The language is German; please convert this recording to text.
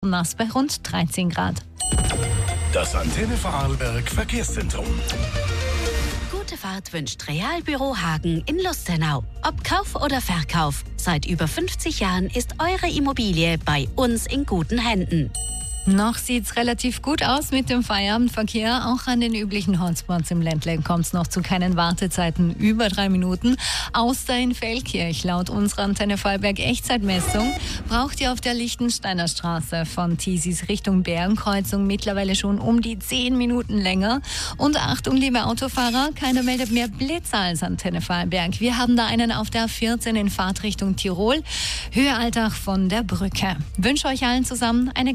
nass bei rund 13 Grad. Das Antenne Vorarlberg Verkehrszentrum. Gute Fahrt wünscht Realbüro Hagen in Lustenau. Ob Kauf oder Verkauf, seit über 50 Jahren ist eure Immobilie bei uns in guten Händen. Noch sieht's relativ gut aus mit dem Feierabendverkehr. Auch an den üblichen Hotspots im Ländle kommt es noch zu keinen Wartezeiten über 3 Minuten. Außer in Feldkirch. Laut unserer Antenne Vorarlberg Echtzeitmessung braucht ihr auf der Lichtensteiner Straße von Tiesis Richtung Bergenkreuzung mittlerweile schon um die 10 Minuten länger. Und Achtung, liebe Autofahrer, keiner meldet mehr Blitzer als Antenne Vorarlberg. Wir haben da einen auf der 14 in Fahrtrichtung Tirol, Höhe Altach von der Brücke. Wünsche euch allen zusammen eine